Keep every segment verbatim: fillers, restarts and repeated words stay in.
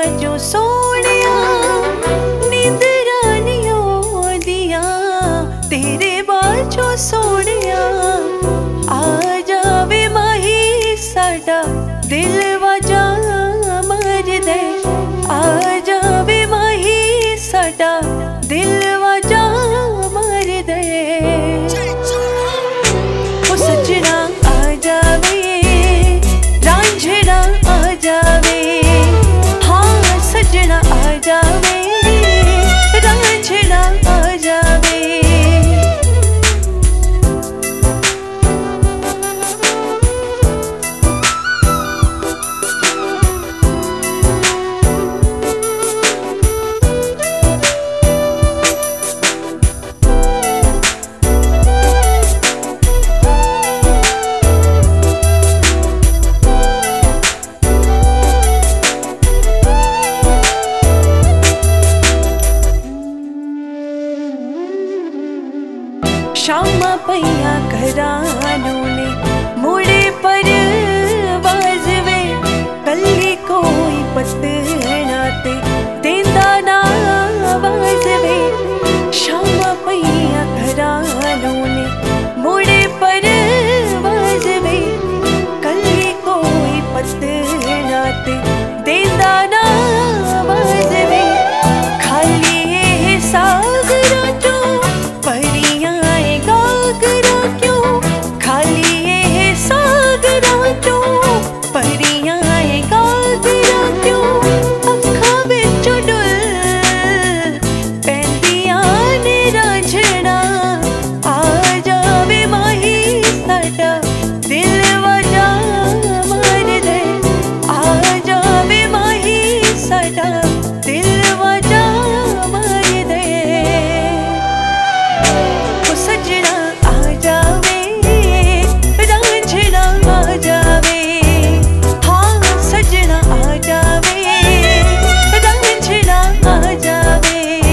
बाजो सोनिया नींद रानियों दिया तेरे बाजो सोनिया आ जावे माही साडा दिल वजा मर दे आ जावे माही साडा दिल वजा मर दे ओ सजना आ जावे रांझना आ जावे हाँ सजना आ जावे रांझना आ जावे शामा पैया घरानों ने मुड़े पर बाजवे कल्ली कोई पतनाते देंदा ना बाजवे शामा पैया घरानों ने मुड़े पर बाजवे कल्ली कोई पतनाते देंदा ना बाजवे खाली ये सागरा जो परियां गागरा क्यों खाली ये सागरा क्यों परियां गागरा क्यों अखा बिच डुल पैंदियां ने रांझना आ जावे माही साडा दिल वजा मर दे आ जावे माही साडा दिल वजा मर दे ओ सजना आ जावे रांझना आ जावे हाँ सजना आ जावे रांझना आ जावे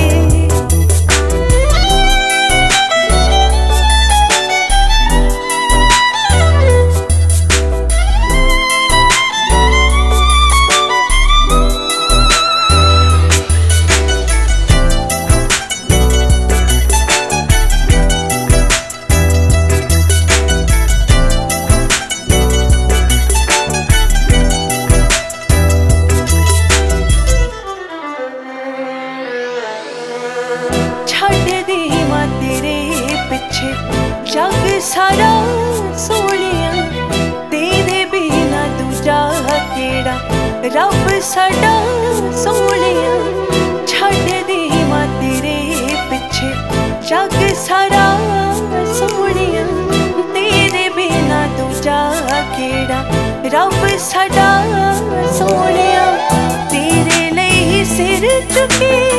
छड़ दी मां तेरे पिछे जग सारा सोनिया तेरे बिना दूजा केड़ा रब साडा सोनिया छड़ दी मां तेरे पिछे जग सारा सोनिया तेरे बिना दूजा केड़ा रब साडा सोनिया तेरे लिए सिर चुके